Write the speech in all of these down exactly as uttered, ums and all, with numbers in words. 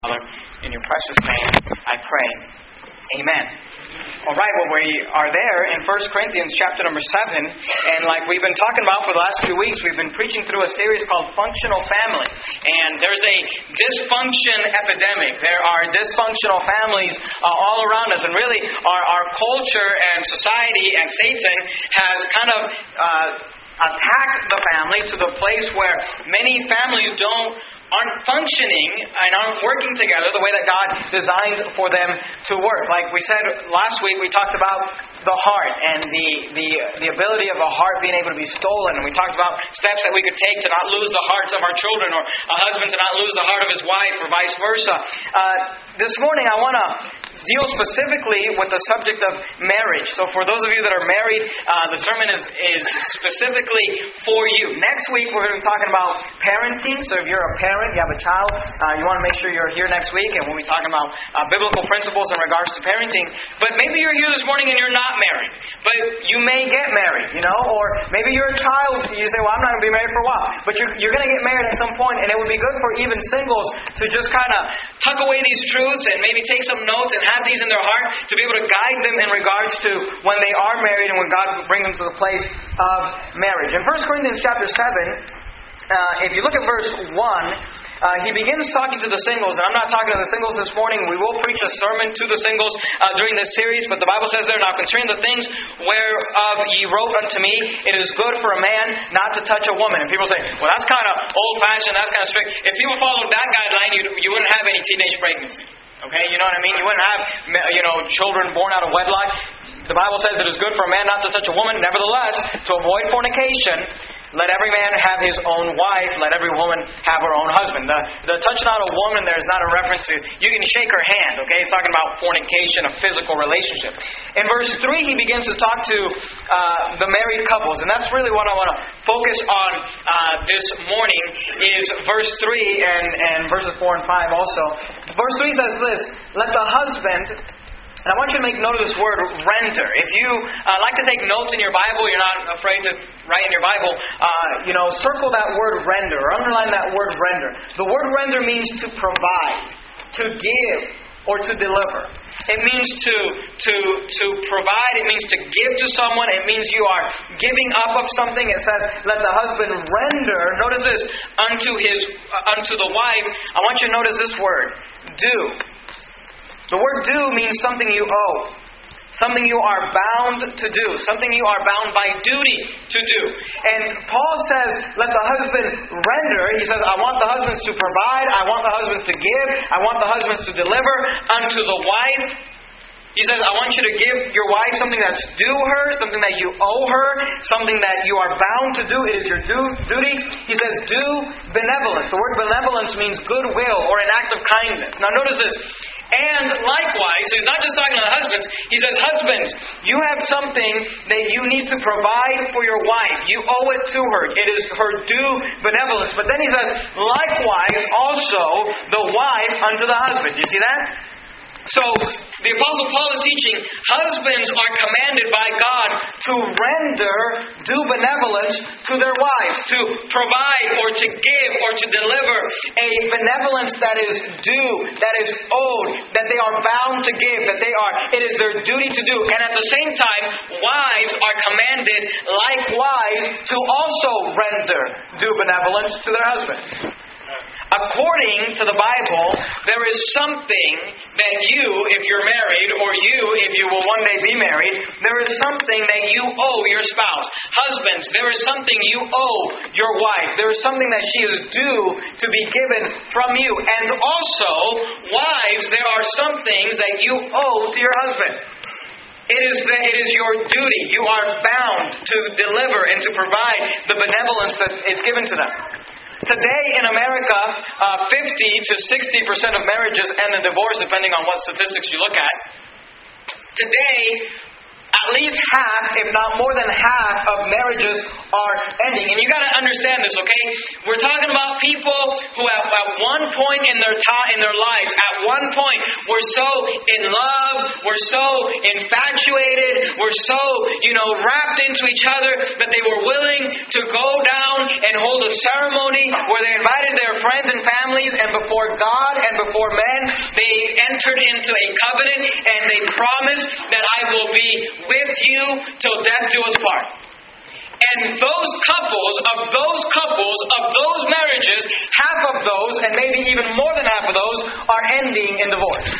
Father, in your precious name, I pray. Amen. All right, well, we are there in First Corinthians chapter number seven, and like we've been talking about for the last few weeks, we've been preaching through a series called Functional Family. And there's a dysfunction epidemic. There are dysfunctional families uh, all around us, and really our, our culture and society and Satan has kind of uh, attacked the family to the place where many families don't aren't functioning and aren't working together the way that God designed for them to work. Like we said last week, we talked about the heart and the, the, the ability of a heart being able to be stolen. And we talked about steps that we could take to not lose the hearts of our children, or a husband to not lose the heart of his wife, or vice versa. Uh, this morning I want to deal specifically with the subject of marriage. So for those of you that are married, uh, the sermon is, is specifically for you. Next week we're going to be talking about parenting. So if you're a parent, you have a child, uh, you want to make sure you're here next week, and we'll be talking about uh, biblical principles in regards to parenting. But maybe you're here this morning and you're not married, but you may get married, you know, or maybe you're a child, you say, well, I'm not going to be married for a while, but you're, you're going to get married at some point, and it would be good for even singles to just kind of tuck away these truths and maybe take some notes and have these in their heart to be able to guide them in regards to when they are married and when God brings them to the place of marriage. In First Corinthians chapter seven, uh, if you look at verse one, Uh, he begins talking to the singles, and I'm not talking to the singles this morning. We will preach a sermon to the singles uh, during this series, but the Bible says there, now concerning the things whereof ye wrote unto me, it is good for a man not to touch a woman. And people say, well, that's kind of old-fashioned, that's kind of strict. If people followed that guideline, you, you wouldn't have any teenage pregnancy. Okay, you know what I mean? You wouldn't have, you know, children born out of wedlock. The Bible says it is good for a man not to touch a woman. Nevertheless, to avoid fornication, let every man have his own wife. Let every woman have her own husband. The, the touching out a woman there is not a reference to, you can shake her hand, okay? It's talking about fornication, a physical relationship. In verse three, he begins to talk to uh, the married couples. And that's really what I want to focus on uh, this morning, is verse three and, and verses four and five also. Verse three says this, let the husband... And I want you to make note of this word, render. If you uh, like to take notes in your Bible, you're not afraid to write in your Bible, uh, you know, circle that word render, or underline that word render. The word render means to provide, to give, or to deliver. It means to, to, to provide, it means to give to someone, it means you are giving up of something. It says, let the husband render, notice this, unto his, uh, unto the wife. I want you to notice this word, do. The word do means something you owe. Something you are bound to do. Something you are bound by duty to do. And Paul says, let the husband render. He says, I want the husbands to provide. I want the husbands to give. I want the husbands to deliver unto the wife. He says, I want you to give your wife something that's due her, something that you owe her, something that you are bound to do. It is your due, duty. He says, do benevolence. The word benevolence means goodwill or an act of kindness. Now notice this. And likewise, so he's not just talking to the husbands. He says, husbands, you have something that you need to provide for your wife. You owe it to her. It is her due benevolence. But then he says, likewise also the wife unto the husband. Do you see that? So, the Apostle Paul is teaching, husbands are commanded by God to render due benevolence to their wives, to provide or to give or to deliver a benevolence that is due, that is owed, that they are bound to give, that they are, it is their duty to do. And at the same time, wives are commanded likewise to also render due benevolence to their husbands. According to the Bible, there is something that you, if you're married, or you, if you will one day be married, there is something that you owe your spouse. Husbands, there is something you owe your wife. There is something that she is due to be given from you. And also, wives, there are some things that you owe to your husband. It is, the, it is your duty. You are bound to deliver and to provide the benevolence that is given to them. Today in America, uh, fifty to sixty percent of marriages end in divorce, depending on what statistics you look at. Today, at least half, if not more than half, of marriages are ending. And you got to understand this, okay? We're talking about people who at, at one point in their time, in their lives, at one point were so in love, were so infatuated, were so, you know, wrapped into each other that they were willing to go down and hold a ceremony where they invited their friends and families, and before God and before men, they entered into a covenant and they promised that I will be with you till death do us part. And those couples, of those couples, of those marriages, half of those, and maybe even more than half of those, are ending in divorce.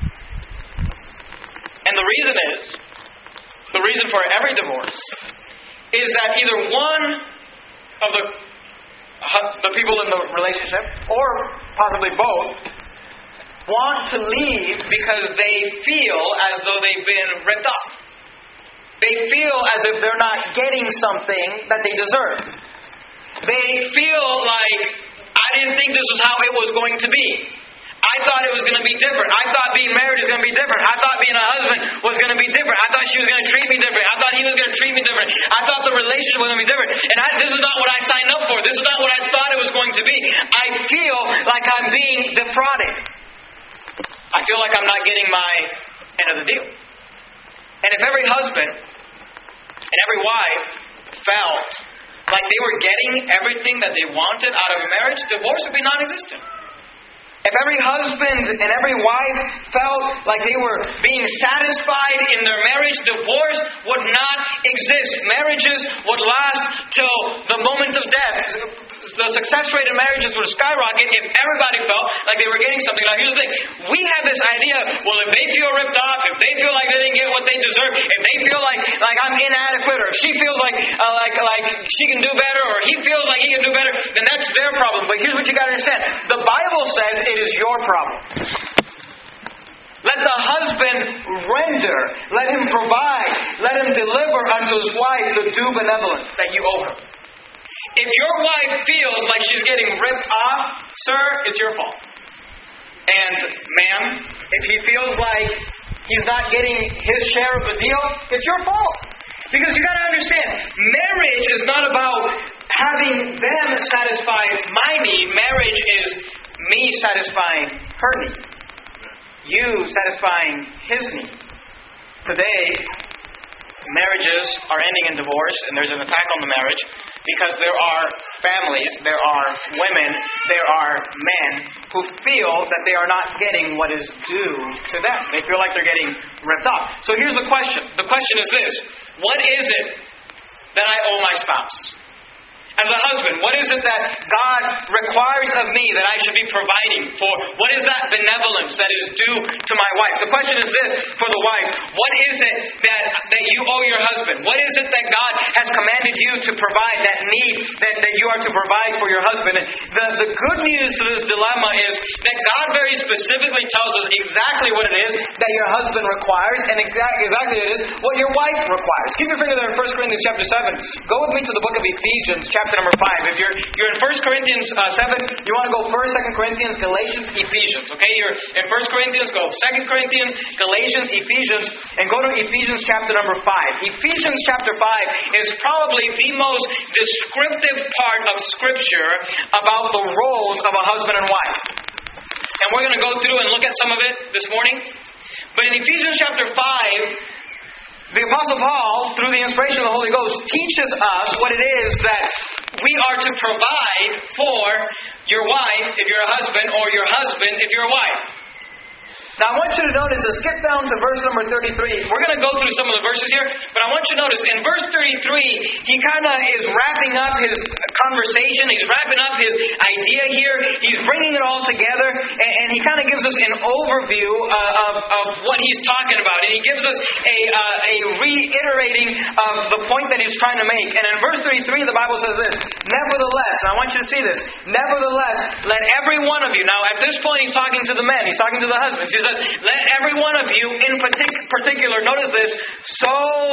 And the reason is, the reason for every divorce, is that either one of the, the people in the relationship, or possibly both, want to leave because they feel as though they've been ripped off. They feel as if they're not getting something that they deserve. They feel like, I didn't think this was how it was going to be. I thought it was going to be different. I thought being married was going to be different. I thought being a husband was going to be different. I thought she was going to treat me different. I thought he was going to treat me different. I thought the relationship was going to be different. And I, this is not what I signed up for. This is not what I thought it was going to be. I feel like I'm being defrauded. I feel like I'm not getting my end of the deal. And if every husband and every wife felt like they were getting everything that they wanted out of a marriage, divorce would be non-existent. If every husband and every wife felt like they were being satisfied in their marriage, divorce would not exist. Marriages would last till the moment of death. The success rate in marriages would skyrocket if everybody felt like they were getting something. Now here's the thing. We have this idea, well, if they feel ripped off, if they feel like they didn't get what they deserve, if they feel like, like I'm inadequate, or if she feels like, uh, like, like she can do better, or he feels like he can do better, then that's their problem. But here's what you got to understand. The Bible says it is your problem. Let the husband render, let him provide, let him deliver unto his wife the due benevolence that you owe her. If your wife feels like she's getting ripped off, sir, it's your fault. And ma'am, if he feels like he's not getting his share of the deal, it's your fault. Because you got to understand, marriage is not about having them satisfy my need. Marriage is me satisfying her need. You satisfying his need. Today, marriages are ending in divorce, and there's an attack on the marriage. Because there are families, there are women, there are men who feel that they are not getting what is due to them. They feel like they're getting ripped off. So here's the question. The question is this. What is it that I owe my spouse? As a husband, what is it that God requires of me that I should be providing for? What is that benevolence that is due to my wife? The question is this for the wives. What is it that, that you owe your husband? What is it that God has commanded you to provide, that need that, that you are to provide for your husband? And the, the good news to this dilemma is that God very specifically tells us exactly what it is that your husband requires, and exactly, exactly it is what your wife requires. Keep your finger there in First Corinthians chapter seven. Go with me to the book of Ephesians chapter number five. If you're you're in First Corinthians uh, seven, you want to go First, Second Corinthians, Galatians, Ephesians. Okay, you're in First Corinthians, go Second Corinthians, Galatians, Ephesians, and go to Ephesians chapter number five. Ephesians chapter five is probably the most descriptive part of Scripture about the roles of a husband and wife. And we're going to go through and look at some of it this morning. But in Ephesians chapter five, the Apostle Paul, through the inspiration of the Holy Ghost, teaches us what it is that we are to provide for your wife if you're a husband, or your husband if you're a wife. Now I want you to notice, and skip down to verse number thirty-three. We're going to go through some of the verses here, but I want you to notice, in verse thirty-three, he kind of is wrapping up his conversation, he's wrapping up his idea here, he's bringing it all together, and, and he kind of gives us an overview uh, of, of what he's talking about. And he gives us a, uh, a reiterating of the point that he's trying to make. And in verse thirty-three, the Bible says this, nevertheless, and I want you to see this, nevertheless, let every one of you, now at this point he's talking to the men, he's talking to the husbands, he says, let every one of you in partic- particular, notice this, so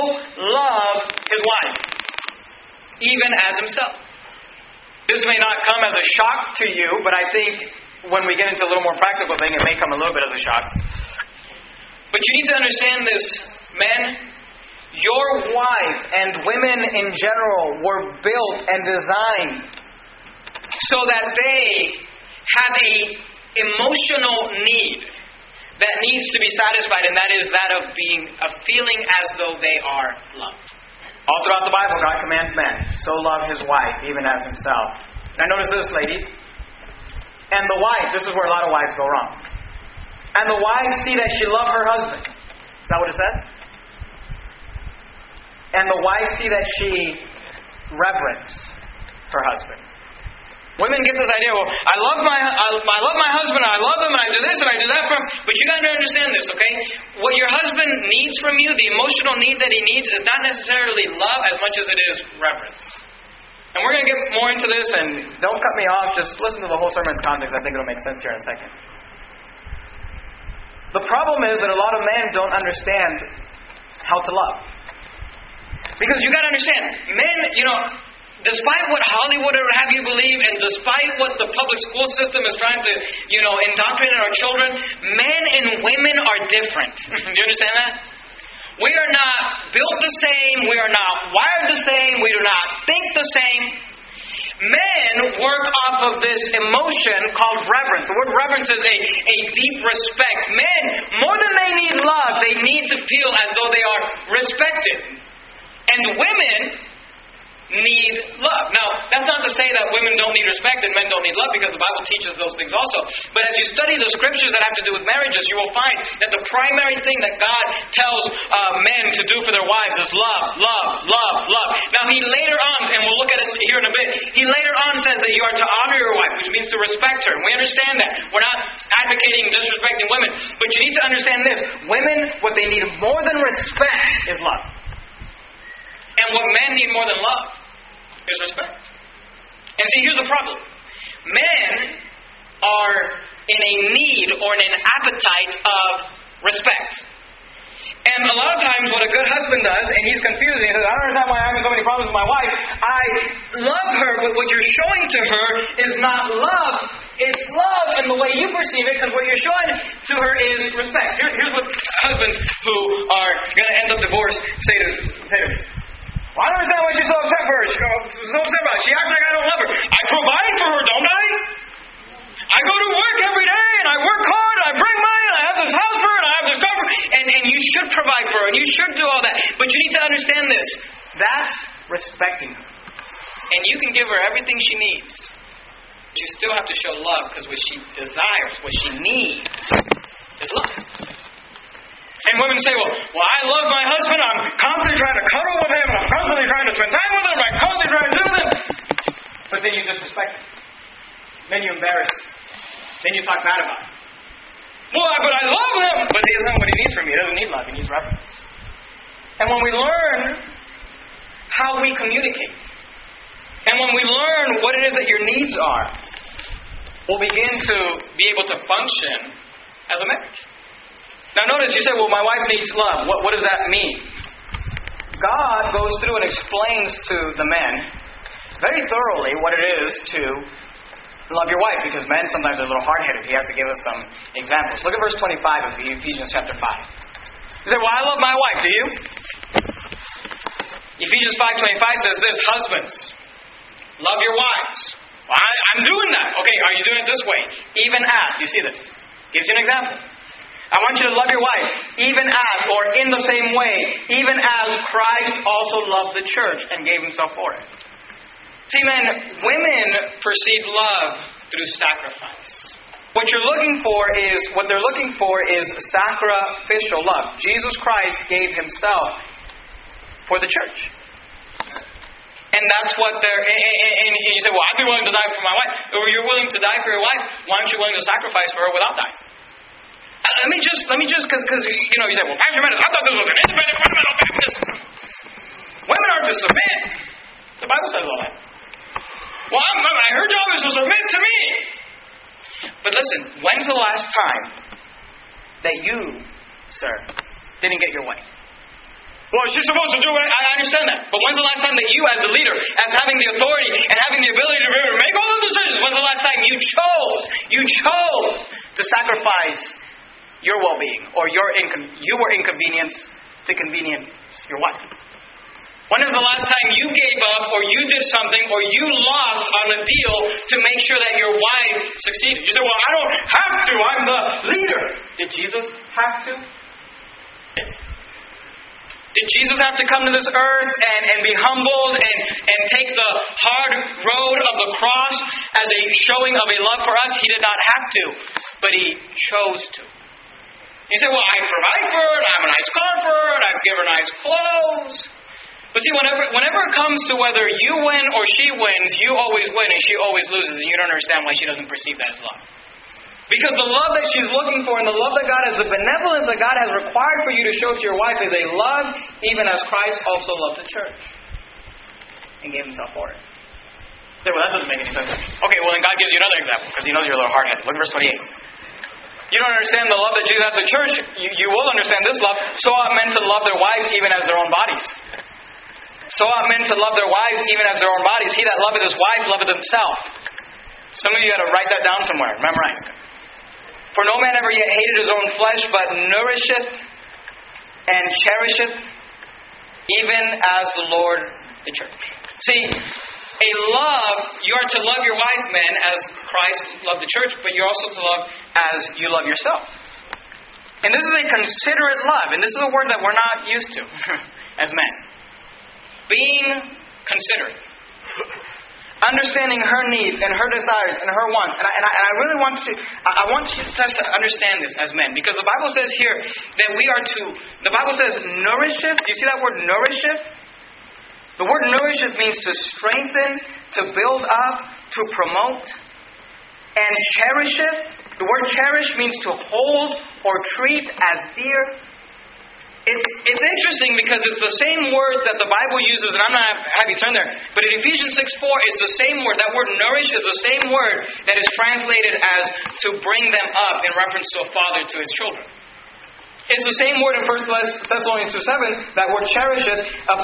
love his wife, even as himself. This may not come as a shock to you, but I think when we get into a little more practical thing, it may come a little bit as a shock. But you need to understand this, men. Your wife and women in general were built and designed so that they have a emotional need that needs to be satisfied, and that is that of being of feeling as though they are loved. All throughout the Bible, God commands men, so love his wife, even as himself. Now notice this, ladies. And the wife, this is where a lot of wives go wrong. And the wives see that she loves her husband. Is that what it says? And the wives see that she reverence her husband. Women get this idea, well, I love my I, I love my husband, I love him, and I do this and I do that for him. But you got to understand this, okay? What your husband needs from you, the emotional need that he needs, is not necessarily love as much as it is reverence. And we're going to get more into this, and don't cut me off. Just listen to the whole sermon's context. I think it'll make sense here in a second. The problem is that a lot of men don't understand how to love. Because you got to understand, men, you know, despite what Hollywood would have you believe, and despite what the public school system is trying to, you know, indoctrinate our children, men and women are different. Do you understand that? We are not built the same. We are not wired the same. We do not think the same. Men work off of this emotion called reverence. The word reverence is a, a deep respect. Men, more than they need love, they need to feel as though they are respected. And women need love. Now, that's not to say that women don't need respect and men don't need love, because the Bible teaches those things also. But as you study the scriptures that have to do with marriages, you will find that the primary thing that God tells uh, men to do for their wives is love, love, love, love. Now, he later on, and we'll look at it here in a bit, he later on says that you are to honor your wife, which means to respect her. And we understand that. We're not advocating disrespecting women. But you need to understand this. Women, what they need more than respect is love. And what men need more than love is respect. And see, here's the problem. Men are in a need or in an appetite of respect. And a lot of times what a good husband does, and he's confused, and he says, I don't understand why I'm having so many problems with my wife. I love her, but what you're showing to her is not love. It's love in the way you perceive it, because what you're showing to her is respect. Here, here's what husbands who are going to end up divorced say to, say to me. Well, I don't understand why she's so upset for her. She's so upset about it. She acts like I don't love her. I provide for her, don't I? I go to work every day, and I work hard, and I bring money, and I have this house for her, and I have this car for her. And, and you should provide for her, and you should do all that. But you need to understand this. That's respecting her. And you can give her everything she needs. But you still have to show love, because what she desires, what she needs, is love. And women say, well, well, I love my husband. I'm constantly trying to cuddle with him. I'm constantly trying to spend time with him. I'm constantly trying to do this. But then you disrespect him. Then you embarrass him. Then you talk bad about him. Well, but I love him. But he doesn't know what he needs from you. He doesn't need love. He needs reverence. And when we learn how we communicate, and when we learn what it is that your needs are, we'll begin to be able to function as a marriage. Now notice, you say, well, my wife needs love. What, what does that mean? God goes through and explains to the men very thoroughly what it is to love your wife, because men sometimes are a little hard-headed. He has to give us some examples. Look at verse twenty-five of Ephesians chapter five. You say, well, I love my wife. Do you? Ephesians five twenty-five says this, husbands, love your wives. Well, I, I'm doing that. Okay, are you doing it this way? Even as, you see this? Gives you an example. I want you to love your wife, even as, or in the same way, even as Christ also loved the church and gave himself for it. See, men, women perceive love through sacrifice. What you're looking for is, what they're looking for is sacrificial love. Jesus Christ gave himself for the church. And that's what they're, and you say, well, I'd be willing to die for my wife. Or you're willing to die for your wife, why aren't you willing to sacrifice for her without dying? Let me just, let me just, because, because you know, you say, well, Pastor Menace, I thought this was an independent fundamental Baptist. Women are to submit. The Bible says all that. Well, I'm, I'm, her job is to submit to me. But listen, when's the last time that you, sir, didn't get your way? Well, she's supposed to do it. I understand that. But when's the last time that you, as a leader, as having the authority and having the ability to be able to make all those decisions, when's the last time you chose, you chose to sacrifice your well-being, or your incon- you were inconvenienced to convenient Your wife. When was the last time you gave up or you did something or you lost on a deal to make sure that your wife succeeded? You say, well, I don't have to. I'm the leader. Did Jesus have to? Did Jesus have to come to this earth and, and be humbled and, and take the hard road of the cross as a showing of a love for us? He did not have to, but He chose to. You say, well, I provide for her, I have a nice car for her, I give her nice clothes. But see, whenever, whenever it comes to whether you win or she wins, you always win and she always loses, and you don't understand why she doesn't perceive that as love. Because the love that she's looking for and the love that God has, the benevolence that God has required for you to show to your wife is a love even as Christ also loved the church and gave Himself for it. Say, well, that doesn't make any sense. Okay, well then God gives you another example because He knows you're a little hard-headed. Look at verse twenty-eight. You don't understand the love that Jesus has for the church. You, you will understand this love. So ought men to love their wives even as their own bodies. So ought men to love their wives even as their own bodies. He that loveth his wife loveth himself. Some of you got to write that down somewhere. Memorize it. For no man ever yet hated his own flesh, but nourisheth and cherisheth, even as the Lord the church. See, a love, you are to love your wife, men, as Christ loved the church, but you're also to love as you love yourself. And this is a considerate love, and this is a word that we're not used to as men. Being considerate. Understanding her needs and her desires and her wants. And I, and I, and I really want to, I want you guys to understand this as men. Because the Bible says here that we are to, the Bible says nourisheth. Do you see that word nourisheth? The word nourisheth means to strengthen, to build up, to promote. And cherisheth, the word cherish means to hold or treat as dear. It, it's interesting because it's the same word that the Bible uses, and I'm not going to have you turn there, but in Ephesians six four, it's the same word. That word nourish is the same word that is translated as to bring them up in reference to a father to his children. It's the same word in First Thessalonians two seven, that word cherisheth,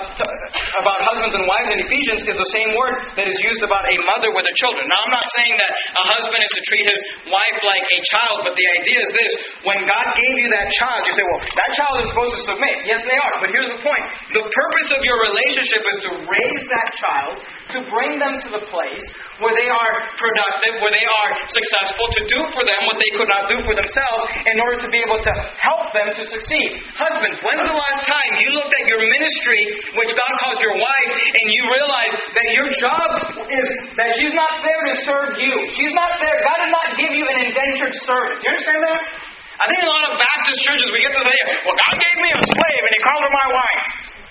about husbands and wives in Ephesians, is the same word that is used about a mother with her children. Now, I'm not saying that a husband is to treat his wife like a child, but the idea is this. When God gave you that child, you say, well, that child is supposed to submit. Yes, they are. But here's the point. The purpose of your relationship is to raise that child, to bring them to the place where they are productive, where they are successful, to do for them what they could not do for themselves in order to be able to help them to succeed. Husbands, when's the last time you looked at your ministry, which God calls your wife, and you realized that your job is that she's not there to serve you. She's not there. God did not give you an indentured servant. Do you understand that? I think in a lot of Baptist churches we get this idea, well, God gave me a slave and He called her my wife.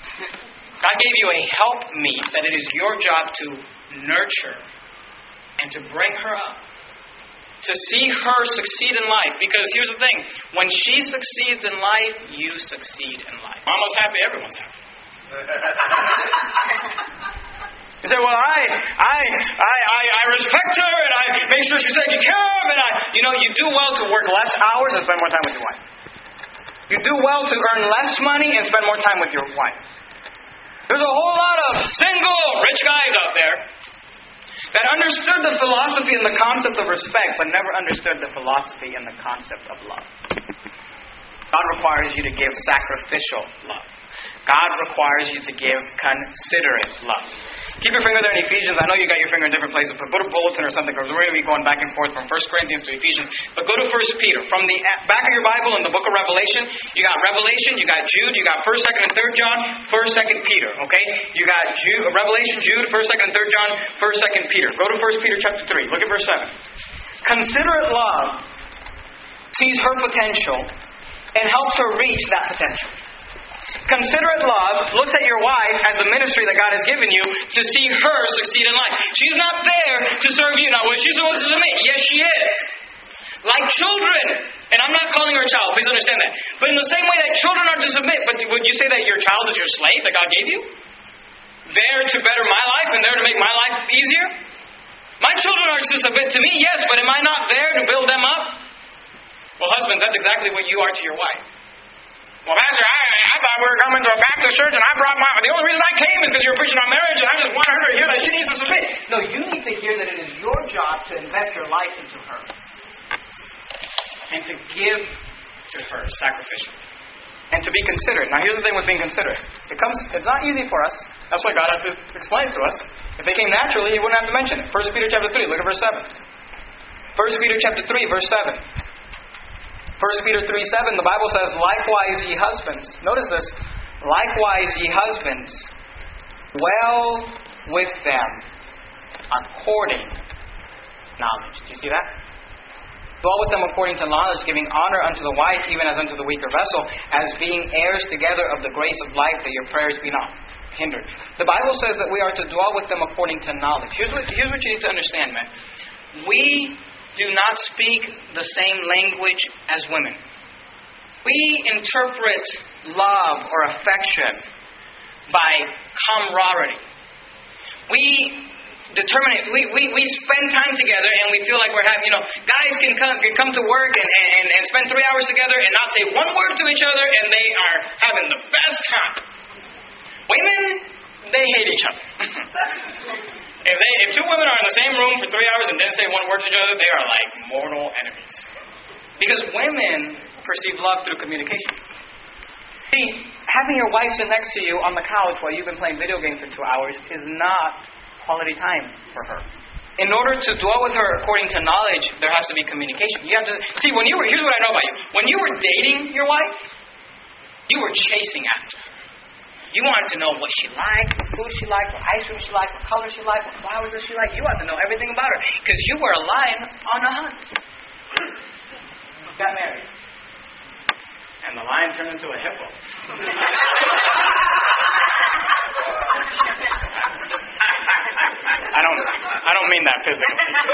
God gave you a helpmeet that it is your job to nurture and to bring her up. To see her succeed in life. Because here's the thing. When she succeeds in life, you succeed in life. Mama's happy, everyone's happy. You say, well, I, I, I, I, I respect her, and I make sure she's taken care of, and I, you know, you do well to work less hours and spend more time with your wife. You do well to earn less money and spend more time with your wife. There's a whole lot of single rich guys out there that understood the philosophy and the concept of respect, but never understood the philosophy and the concept of love. God requires you to give sacrificial love. God requires you to give considerate love. Keep your finger there in Ephesians. I know you got your finger in different places, but put a bulletin or something, because we're going to be going back and forth from First Corinthians to Ephesians. But go to First Peter. From the back of your Bible in the book of Revelation, you got Revelation, you got Jude, you got First, Second, and Third John, First, Second Peter. Okay? You got Jude, Revelation, Jude, First, Second, and Third John, First, Second Peter. Go to First Peter chapter three. Look at verse seven. Considerate love sees her potential and helps her reach that potential. Considerate love looks at your wife as the ministry that God has given you to see her succeed in life. She's not there to serve you. Now, was she supposed to submit? Yes, she is. Like children. And I'm not calling her a child. Please understand that. But in the same way that children are to submit, but would you say that your child is your slave that God gave you? There to better my life and there to make my life easier? My children are to submit to me, yes, but am I not there to build them up? Well, husbands, that's exactly what you are to your wife. Well, Pastor, I, I thought we were coming to a Baptist church and I brought my... The only reason I came is because you were preaching on marriage and I just wanted her to hear that she needs to submit. No, you need to hear that it is your job to invest your life into her. And to give to her sacrificially. and to be considerate. Now here's the thing with being considerate. It comes, it's not easy for us. That's why God had to explain it to us. If it came naturally, He wouldn't have to mention it. First Peter chapter three, look at verse seven. First Peter chapter three, verse seven. First Peter three, seven, the Bible says, likewise ye husbands. Notice this. Likewise ye husbands, dwell with them according to knowledge. Do you see that? Dwell with them according to knowledge, giving honor unto the wife, even as unto the weaker vessel, as being heirs together of the grace of life, that your prayers be not hindered. The Bible says that we are to dwell with them according to knowledge. Here's what, here's what you need to understand, man. We do not speak the same language as women. We interpret love or affection by camaraderie. We determine it. We, we, we spend time together and we feel like we're having, you know, guys can come can come to work and, and, and spend three hours together and not say one word to each other, and they are having the best time. Women, they hate each other. if they if two women are in the same room for three hours and didn't say one word to each other, they are like mortal enemies. Because women perceive love through communication. See, having your wife sit next to you on the couch while you've been playing video games for two hours is not quality time for her. In order to dwell with her according to knowledge, there has to be communication. You have to see when you were. Here's what I know about you. When you were dating your wife, you were chasing after her. You wanted to know what she liked, what food she liked, what ice cream she liked, what color she liked, what flowers does she like. You wanted to know everything about her because you were a lion on a hunt. Got married, and the lion turned into a hippo. I don't. I don't mean that physically.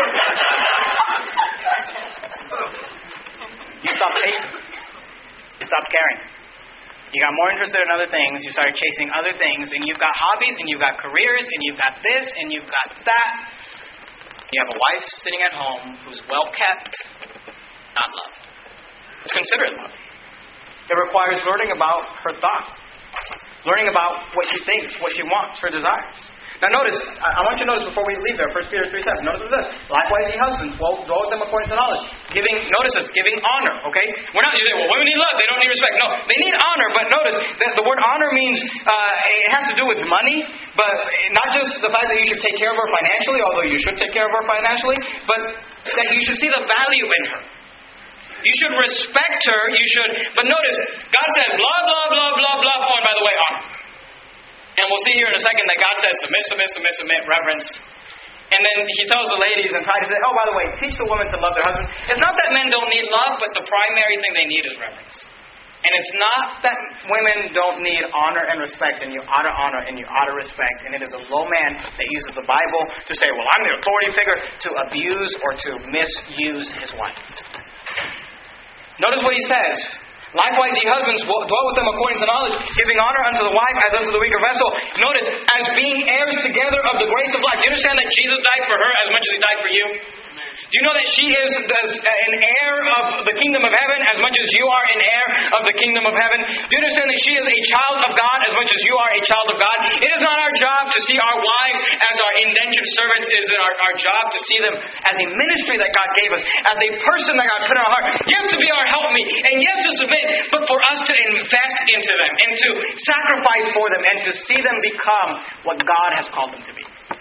You stopped chasing. You stopped caring. You got more interested in other things. You started chasing other things, and you've got hobbies, and you've got careers, and you've got this, and you've got that. You have a wife sitting at home who's well kept, not loved. It's considered love. It requires learning about her thought, learning about what she thinks, what she wants, her desires. Now notice, I want you to notice before we leave there, First Peter three seven, notice what it says. Likewise ye husbands, dwell with them according to knowledge. Giving, notice this, giving honor, okay? We're not, you say, well, women need love, they don't need respect. No, they need honor, but notice that the word honor means, uh, it has to do with money, but not just the fact that you should take care of her financially, although you should take care of her financially, but that you should see the value in her. You should respect her, you should, but notice, God says, love, love, love, love, love, oh, and by the way, honor. And we'll see here in a second that God says, submit, submit, submit, submit, reverence. And then He tells the ladies and tries to say, oh, by the way, teach the women to love their husband. It's not that men don't need love, but the primary thing they need is reverence. And it's not that women don't need honor and respect, and you ought to honor and you ought to respect. And it is a low man that uses the Bible to say, well, I'm the authority figure, to abuse or to misuse his wife. Notice what he says. Likewise, ye husbands, dwell with them according to knowledge, giving honor unto the wife as unto the weaker vessel. Notice, as being heirs together of the grace of life. You understand that Jesus died for her as much as He died for you? Do you know that she is an heir of the kingdom of heaven as much as you are an heir of the kingdom of heaven? Do you understand that she is a child of God as much as you are a child of God? It is not our job to see our wives as our indentured servants. It is our, our job to see them as a ministry that God gave us, as a person that God put in our heart. Yes, to be our helpmeet, and yes, to submit, but for us to invest into them, and to sacrifice for them, and to see them become what God has called them to be.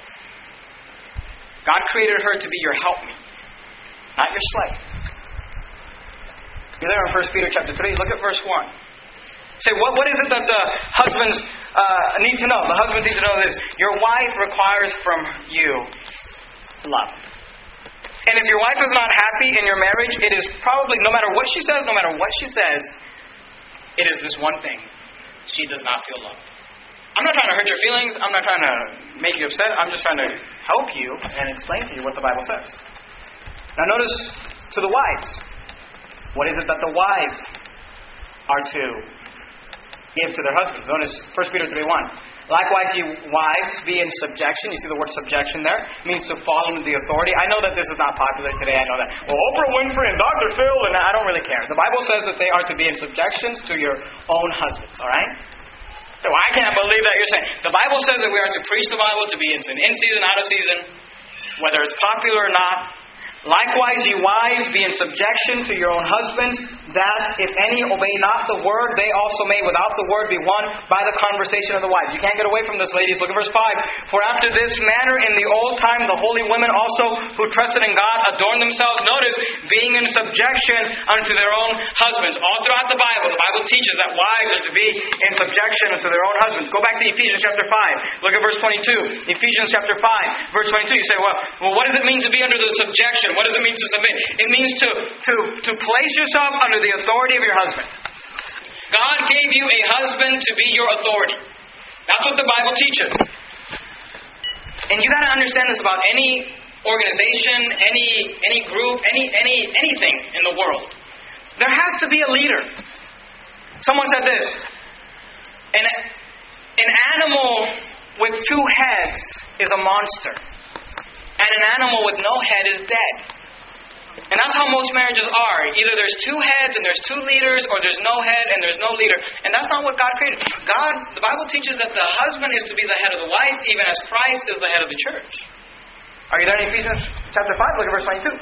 God created her to be your helpmeet, not your slave. You're there in First Peter chapter three. Look at verse one. Say, what, what is it that the husbands uh, need to know? The husbands need to know this. Your wife requires from you love. And if your wife is not happy in your marriage, it is probably, no matter what she says, no matter what she says, it is this one thing. She does not feel loved. I'm not trying to hurt your feelings. I'm not trying to make you upset. I'm just trying to help you and explain to you what the Bible says. Now notice to the wives. What is it that the wives are to give to their husbands? Notice First Peter three one. Likewise, ye wives, be in subjection. You see the word subjection there? It means to fall under the authority. I know that this is not popular today. I know that. Well, Oprah Winfrey and Doctor Phil, and I don't really care. The Bible says that they are to be in subjection to your own husbands. All right? So I can't believe that you're saying. The Bible says that we are to preach the Bible, to be in season, out of season, whether it's popular or not. Likewise, ye wives, be in subjection to your own husbands, that if any obey not the word, they also may without the word be won by the conversation of the wives. You can't get away from this, ladies. Look at verse five. For after this manner in the old time, the holy women also who trusted in God adorned themselves, notice, being in subjection unto their own husbands. All throughout the Bible, the Bible teaches that wives are to be in subjection unto their own husbands. Go back to Ephesians chapter five. Look at verse twenty-two. Ephesians chapter five, verse twenty-two. You say, well, well, what does it mean to be under the subjection? What does it mean to submit? It means to, to, to place yourself under the authority of your husband. God gave you a husband to be your authority. That's what the Bible teaches. And you got to understand this about any organization, any any group, any any anything in the world. There has to be a leader. Someone said this: an an animal with two heads is a monster, and an animal with no head is dead. And that's how most marriages are. Either there's two heads and there's two leaders, or there's no head and there's no leader. And that's not what God created. God, the Bible teaches that the husband is to be the head of the wife, even as Christ is the head of the church. Are you there in Ephesians chapter five? Look at verse twenty-two.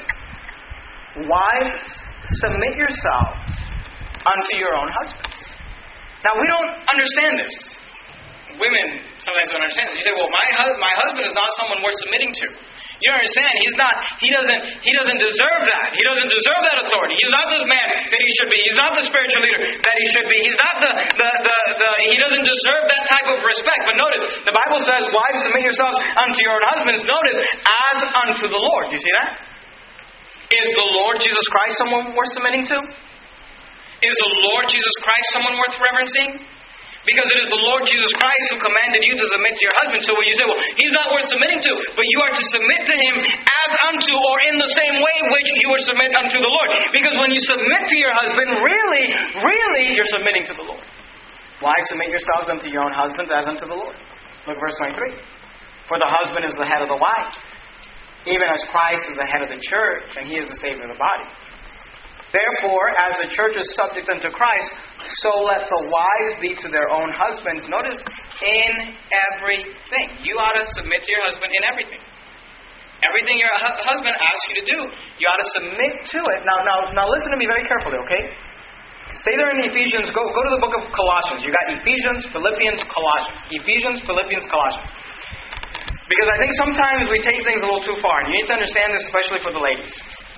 Wives, submit yourselves unto your own husbands. Now, we don't understand this. Women sometimes don't understand this. You say, well, my, hu- my husband is not someone worth submitting to. You don't understand. He's not, he doesn't, he doesn't deserve that. He doesn't deserve that authority. He's not this man that he should be. He's not the spiritual leader that he should be. He's not the, the, the, the he doesn't deserve that type of respect. But notice, the Bible says, wives, submit yourselves unto your own husbands. Notice, as unto the Lord. Do you see that? Is the Lord Jesus Christ someone worth submitting to? Is the Lord Jesus Christ someone worth reverencing? Because it is the Lord Jesus Christ who commanded you to submit to your husband. So when you say, well, he's not worth submitting to, but you are to submit to him as unto or in the same way which you would submit unto the Lord. Because when you submit to your husband, really, really, you're submitting to the Lord. Wives, submit yourselves unto your own husbands as unto the Lord. Look at verse twenty-three. For the husband is the head of the wife, even as Christ is the head of the church, and he is the Savior of the body. Therefore, as the church is subject unto Christ, so let the wives be to their own husbands. Notice, in everything. You ought to submit to your husband in everything. Everything your hu- husband asks you to do, you ought to submit to it. Now, now, now listen to me very carefully, okay? Stay there in Ephesians. Go, go to the book of Colossians. You got Ephesians, Philippians, Colossians. Ephesians, Philippians, Colossians. Because I think sometimes we take things a little too far. And you need to understand this, especially for the ladies.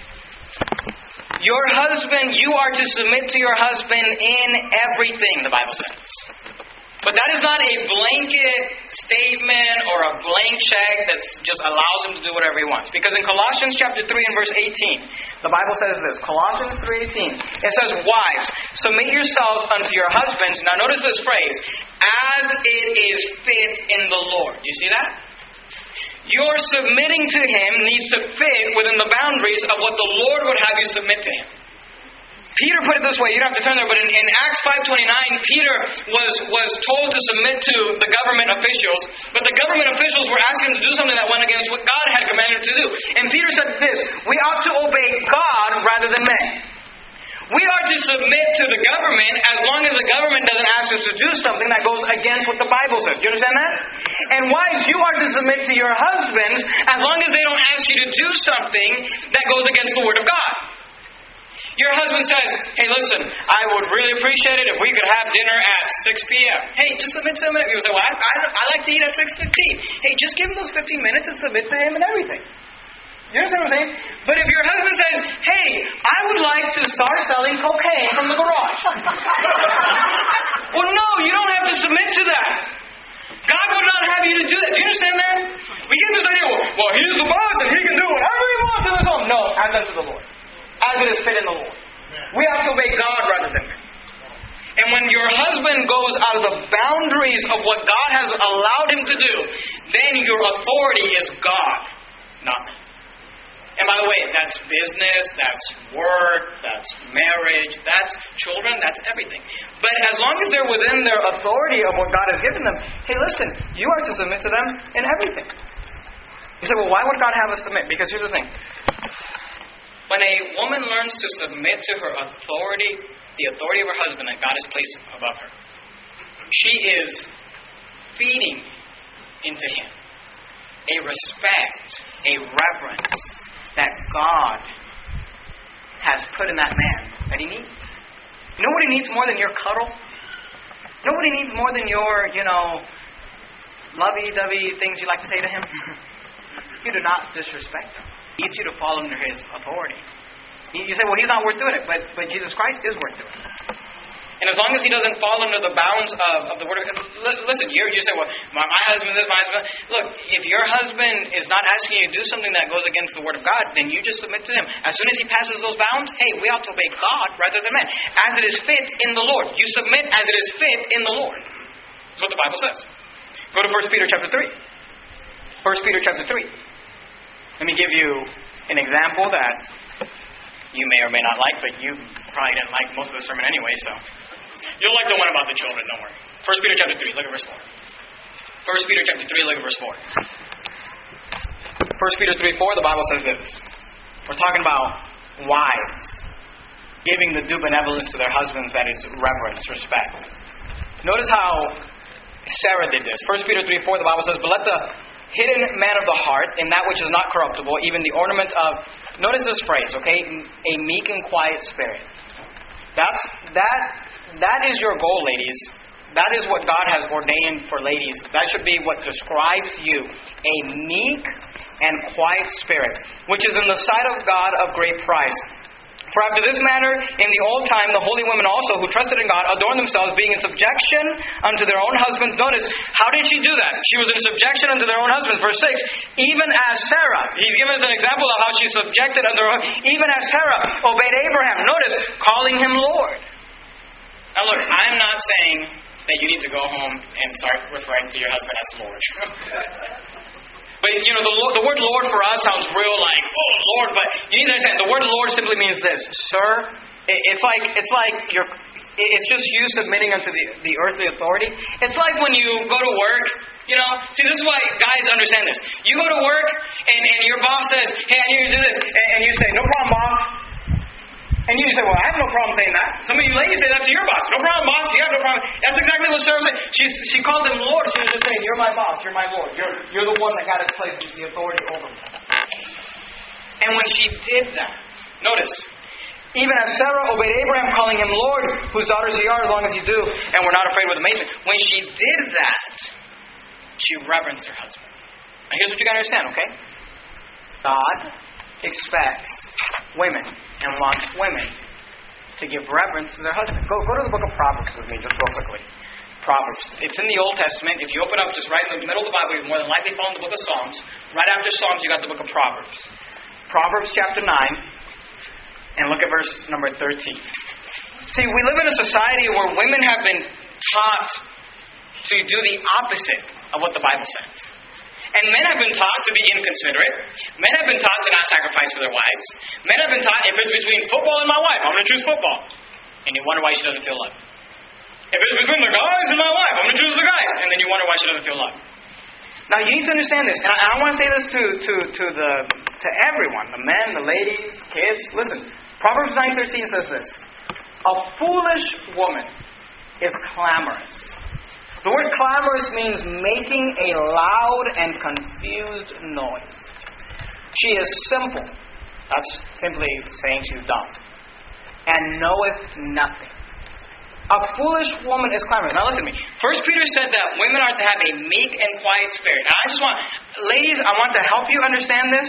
Your husband, you are to submit to your husband in everything, the Bible says. But that is not a blanket statement or a blank check that just allows him to do whatever he wants. Because in Colossians chapter three and verse eighteen, the Bible says this. Colossians three eighteen. It says, wives, submit yourselves unto your husbands. Now notice this phrase. As it is fit in the Lord. Do you see that? Your submitting to him needs to fit within the boundaries of what the Lord would have you submit to him. Peter put it this way, you don't have to turn there, but in, in Acts five twenty-nine, Peter was, was told to submit to the government officials, but the government officials were asking him to do something that went against what God had commanded him to do. And Peter said this, we ought to obey God rather than men. We are to submit to the government as long as the government doesn't ask us to do something that goes against what the Bible says. Do you understand that? And wives, you are to submit to your husbands as long as they don't ask you to do something that goes against the Word of God. Your husband says, hey, listen, I would really appreciate it if we could have dinner at six p.m. Hey, just submit to him. You say, well, I, I, I like to eat at six fifteen. Hey, just give him those fifteen minutes and submit to him and everything. You understand what I'm saying? But if your husband says, hey, I would like to start selling cocaine from the garage. Well, no, you don't have to submit to that. God would not have you to do that. Do you understand that? We get this idea, well, well he's the boss and he can do whatever he wants in his home. No, as unto the Lord. As it is fit in the Lord. We have to obey God rather than men. And when your husband goes out of the boundaries of what God has allowed him to do, then your authority is God, not man. And by the way, that's business, that's work, that's marriage, that's children, that's everything. But as long as they're within their authority of what God has given them, hey, listen, you are to submit to them in everything. You say, well, why would God have us submit? Because here's the thing. When a woman learns to submit to her authority, the authority of her husband that God has placed above her, she is feeding into him a respect, a reverence, that God has put in that man that he needs. Nobody needs more than your cuddle. Nobody needs more than your, you know, lovey-dovey things you like to say to him. You do not disrespect him. He needs you to fall under his authority. You say, well, he's not worth doing it, but, but Jesus Christ is worth doing it. And as long as he doesn't fall under the bounds of, of the Word of God, listen, you you say, well, my, my husband this, my husband that. Look, if your husband is not asking you to do something that goes against the Word of God, then you just submit to him. As soon as he passes those bounds, hey, we ought to obey God rather than man. As it is fit in the Lord. You submit as it is fit in the Lord. That's what the Bible says. Go to First Peter chapter three. First Peter chapter three. Let me give you an example that you may or may not like, but you probably didn't like most of the sermon anyway, so you'll like the one about the children, don't worry. First Peter chapter three, look at verse four. First Peter chapter three, look at verse four. First Peter three four, the Bible says this. We're talking about wives giving the due benevolence to their husbands, that is reverence, respect. Notice how Sarah did this. First Peter three four, the Bible says, but let the hidden man of the heart, in that which is not corruptible, even the ornament of, notice this phrase, okay? A meek and quiet spirit. That's, that, that is your goal, ladies. That is what God has ordained for ladies. That should be what describes you. A meek and quiet spirit, which is in the sight of God of great price. For after this manner, in the old time, the holy women also, who trusted in God, adorned themselves, being in subjection unto their own husbands. Notice, how did she do that? She was in subjection unto their own husbands. Verse six, even as Sarah, he's given us an example of how she subjected unto her, even as Sarah obeyed Abraham. Notice, calling him Lord. Now look, I'm not saying that you need to go home and start referring to your husband as Lord. But, you know, the, the word Lord for us sounds real like, oh, Lord, but you need to understand, the word Lord simply means this. Sir, it, it's like, it's like you're, it's just you submitting unto the, the earthly authority. It's like when you go to work, you know, see, this is why guys understand this. You go to work, and, and your boss says, hey, I need you to do this. And, and you say, no problem, boss. And you say, well, I have no problem saying that. Some of you ladies say that to your boss. No problem, boss. You have no problem. That's exactly what Sarah said. She, she called him Lord. She was just saying, you're my boss. You're my Lord. You're, you're the one that got his place, the authority over me. And when she did that, notice, even as Sarah obeyed Abraham, calling him Lord, whose daughters ye are, as long as you do, and we're not afraid with amazement. When she did that, she reverenced her husband. Now here's what you got to understand, okay? God expects women and wants women to give reverence to their husband. Go, go to the book of Proverbs with me just real quickly. Proverbs. It's in the Old Testament. If you open up just right in the middle of the Bible, you more than likely fall in the book of Psalms. Right after Psalms, you got the book of Proverbs. Proverbs chapter nine, and look at verse number thirteen. See, we live in a society where women have been taught to do the opposite of what the Bible says. And men have been taught to be inconsiderate. Men have been taught to not sacrifice for their wives. Men have been taught, if it's between football and my wife, I'm going to choose football. And you wonder why she doesn't feel loved. If it's between the guys and my wife, I'm going to choose the guys. And then you wonder why she doesn't feel loved. Now you need to understand this. And I, I want to say this to, to, to, the, to everyone. The men, the ladies, kids. Listen, Proverbs nine thirteen says this. A foolish woman is clamorous. The word clamorous means making a loud and confused noise. She is simple. That's simply saying she's dumb. And knoweth nothing. A foolish woman is clamorous. Now listen to me. First Peter said that women are to have a meek and quiet spirit. Now I just want, ladies, I want to help you understand this.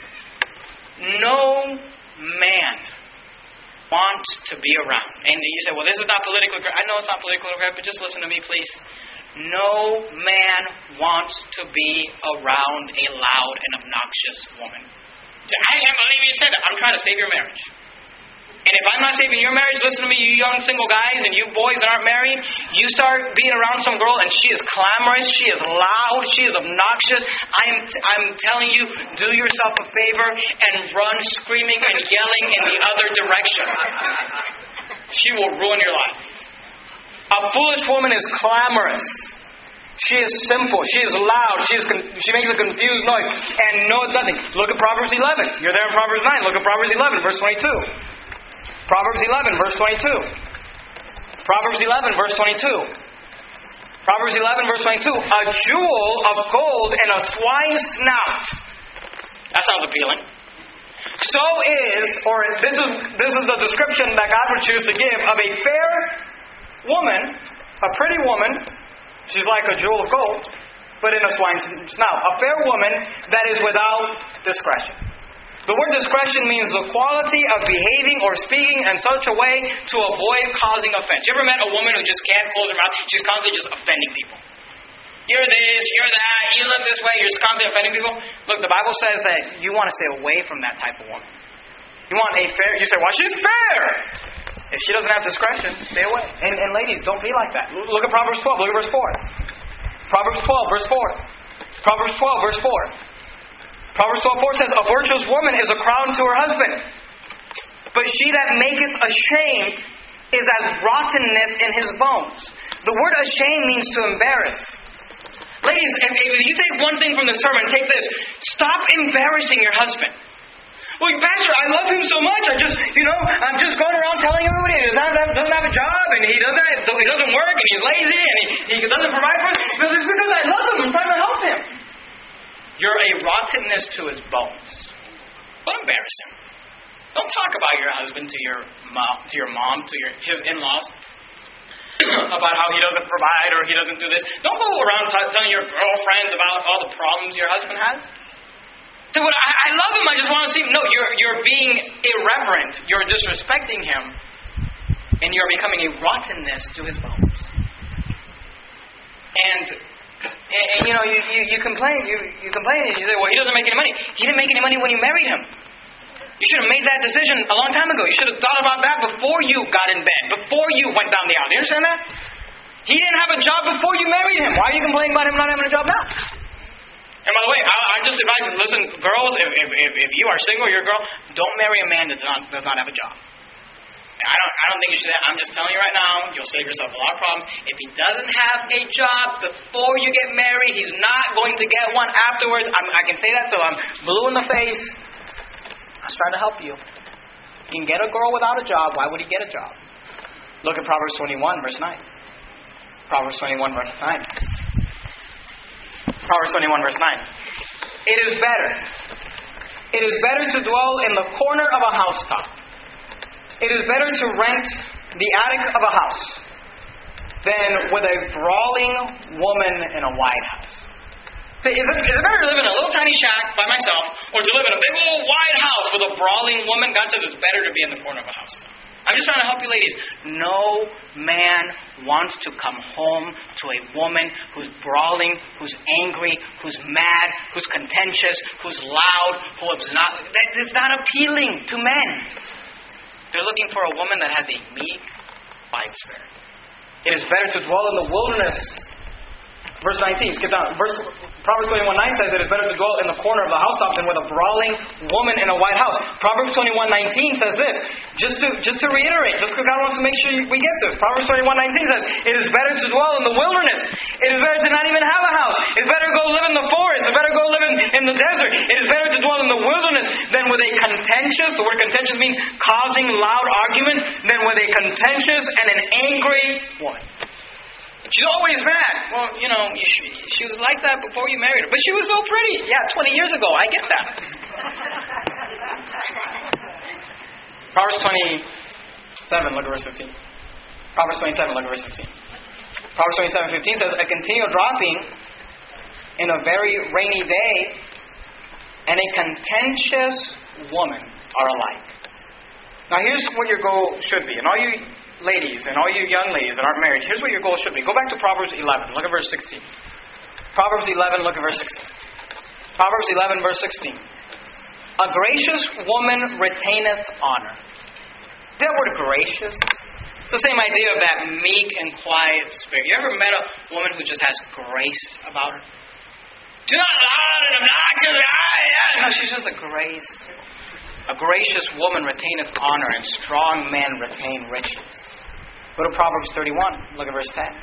No man wants to be around. And you say, well, this is not politically correct. I know it's not politically correct, but just listen to me, please. No man wants to be around a loud and obnoxious woman. I can't believe you said that. I'm trying to save your marriage. And if I'm not saving your marriage, listen to me, you young single guys and you boys that aren't married, you start being around some girl and she is clamorous, she is loud, she is obnoxious. I'm, I'm telling you, do yourself a favor and run screaming and yelling in the other direction. She will ruin your life. A foolish woman is clamorous. She is simple. She is loud. She is con- she makes a confused noise and knows nothing. Look at Proverbs eleven. You're there in Proverbs nine. Look at Proverbs eleven, verse twenty-two. Proverbs eleven, verse twenty-two. Proverbs eleven, verse twenty-two. Proverbs eleven, verse twenty-two. A jewel of gold and a swine's snout. That sounds appealing. So is, or this is this is the description that God would choose to give of a fair woman, a pretty woman. She's like a jewel of gold, but in a swine's snout. A fair woman that is without discretion. The word discretion means the quality of behaving or speaking in such a way to avoid causing offense. You ever met a woman who just can't close her mouth? She's constantly just offending people. You're this, you're that, you look this way, you're just constantly offending people. Look, the Bible says that you want to stay away from that type of woman. You want a fair, you say, well, she's fair. If she doesn't have discretion, stay away. And, and ladies, don't be like that. Look at Proverbs twelve, look at verse four. Proverbs twelve, verse four. Proverbs twelve, verse four. Proverbs twelve, four says, a virtuous woman is a crown to her husband, but she that maketh ashamed is as rottenness in his bones. The word ashamed means to embarrass. Ladies, if, if you take one thing from the sermon, take this. Stop embarrassing your husband. Well, Pastor, I love him so much. I just, you know, I'm just going around telling everybody he doesn't have, doesn't have a job, and he doesn't, he doesn't work, and he's lazy, and he, he doesn't provide for us. But it's because I love him. I'm trying to help him. You're a rottenness to his bones. Don't embarrass him. Don't talk about your husband to your mom, to your mom, to your his in-laws about how he doesn't provide or he doesn't do this. Don't go around t- telling your girlfriends about all the problems your husband has. So what, I, I love him. I just want to see him. No, you're you're being irreverent. You're disrespecting him, and you're becoming a rottenness to his bones. And. And, and you know, you, you, you complain, you, you complain, and you say, well, he doesn't make any money. He didn't make any money when you married him. You should have made that decision a long time ago. You should have thought about that before you got in bed, before you went down the aisle. Do you understand that? He didn't have a job before you married him. Why are you complaining about him not having a job now? And by the way, I, I just advise, listen, girls, if, if, if, if you are single, you're a girl, don't marry a man that does not, does not have a job. I don't, I don't think you should. I'm just telling you right now, you'll save yourself a lot of problems. If he doesn't have a job before you get married, he's not going to get one afterwards. I'm, I can say that till I'm blue in the face. I was trying to help you. You can get a girl without a job. Why would he get a job? Look at Proverbs twenty-one, verse nine. Proverbs twenty-one, verse nine. Proverbs twenty-one, verse nine. It is better. It is better to dwell in the corner of a housetop. It is better to rent the attic of a house than with a brawling woman in a wide house. So is, it, is it better to live in a little tiny shack by myself or to live in a big old wide house with a brawling woman? God says it's better to be in the corner of a house. I'm just trying to help you ladies. No man wants to come home to a woman who's brawling, who's angry, who's mad, who's contentious, who's loud, who is not. That is not appealing to men. They're looking for a woman that has a meek, quiet spirit. It is better to dwell in the wilderness. Verse nineteen, skip down. Verse, Proverbs twenty-one nine says it is better to dwell in the corner of the housetop than with a brawling woman in a white house. Proverbs twenty-one nineteen says this. Just to just to reiterate, just because God wants to make sure we get this. Proverbs twenty-one nineteen says it is better to dwell in the wilderness. It is better to not even have a house. It's better to go live in the forest. It's better to go live in, in the desert. It is better to dwell in the wilderness than with a contentious, the word contentious means causing loud argument, than with a contentious and an angry woman. She's always mad. Well, you know, she, she was like that before you married her. But she was so pretty. Yeah, twenty years ago. I get that. Proverbs twenty-seven, look at verse fifteen. Proverbs twenty-seven, look at verse fifteen. Proverbs twenty-seven fifteen says, a continual dropping in a very rainy day and a contentious woman are alike. Now here's what your goal should be. And all you ladies and all you young ladies that aren't married, here's what your goal should be. Go back to Proverbs eleven. Look at verse sixteen. Proverbs eleven, look at verse sixteen. Proverbs eleven, verse sixteen. A gracious woman retaineth honor. That word gracious, it's the same idea of that meek and quiet spirit. You ever met a woman who just has grace about her? She's not loud and obnoxious. No, she's just a grace. A gracious woman retaineth honor, and strong men retain riches. Go to Proverbs thirty-one. Look at verse ten.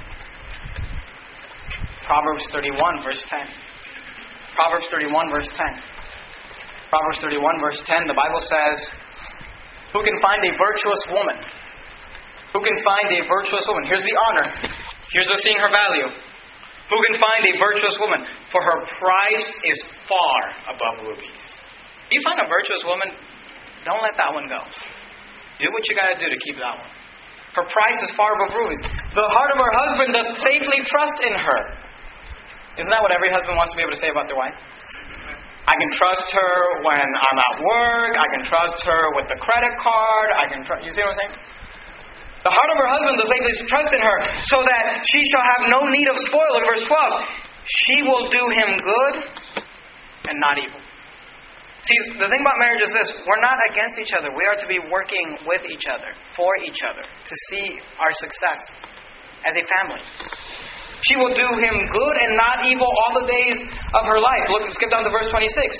Proverbs thirty-one, verse ten. Proverbs thirty-one, verse ten. Proverbs thirty-one, verse ten. The Bible says, who can find a virtuous woman? Who can find a virtuous woman? Here's the honor. Here's the seeing her value. Who can find a virtuous woman? For her price is far above rubies. Do you find a virtuous woman? Don't let that one go. Do what you got to do to keep that one. Her price is far above rubies. The heart of her husband doth safely trust in her. Isn't that what every husband wants to be able to say about their wife? I can trust her when I'm at work. I can trust her with the credit card. I can trust. You see what I'm saying? The heart of her husband does safely trust in her, so that she shall have no need of spoil. In verse twelve, she will do him good and not evil. See, the thing about marriage is this. We're not against each other. We are to be working with each other, for each other, to see our success as a family. She will do him good and not evil all the days of her life. Look, skip down to verse twenty-six.